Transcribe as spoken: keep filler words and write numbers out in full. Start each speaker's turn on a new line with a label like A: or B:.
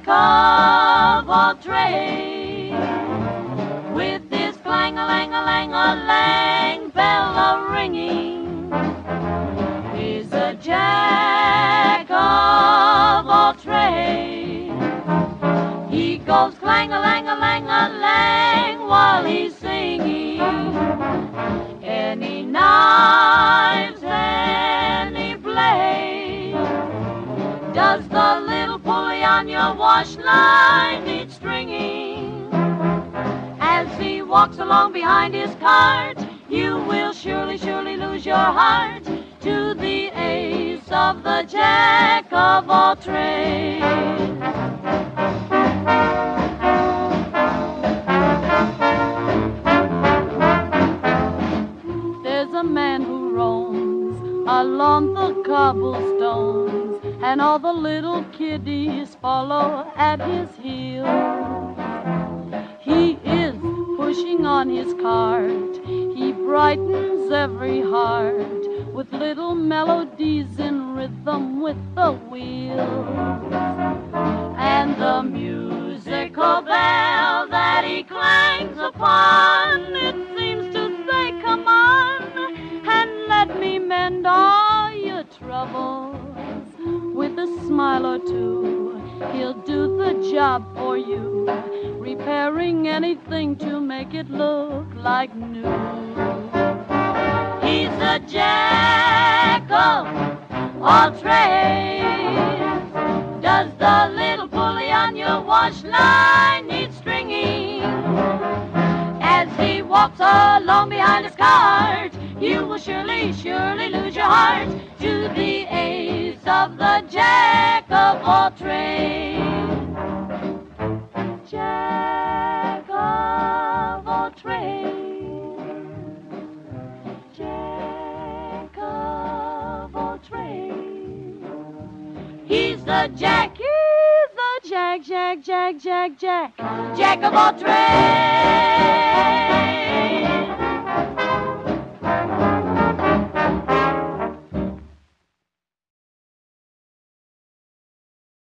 A: of all trades. With his clang-a-lang-a-lang-a-lang bell a-ringing, he's a jack of all trades. He goes clang-a-lang-a-lang-a-lang while he's singing. Any knives, any blade. Does the little pulley on your wash line need stringing? As he walks along behind his cart, you will surely, surely lose your heart to the ace of the jack of all trades. There's a man who roams along the cobblestones, and all the little kiddies follow at his heels. He is pushing on his cart, he brightens every heart with little melodies in rhythm with the wheels. And the musical bell that he clangs upon, it seems to say, come on and let me mend all your troubles. With a smile or two, he'll do the job for you, repairing anything to make it look like new. He's a jack of all trades. Does the little pulley on your wash line need stringing? As he walks along behind his cart, you will surely, surely lose your heart to the ace of the jack of all trades. Jack of all trades. Jack of all trades. He's the jack, he's the jack, jack, jack, jack, jack, jack of all trades.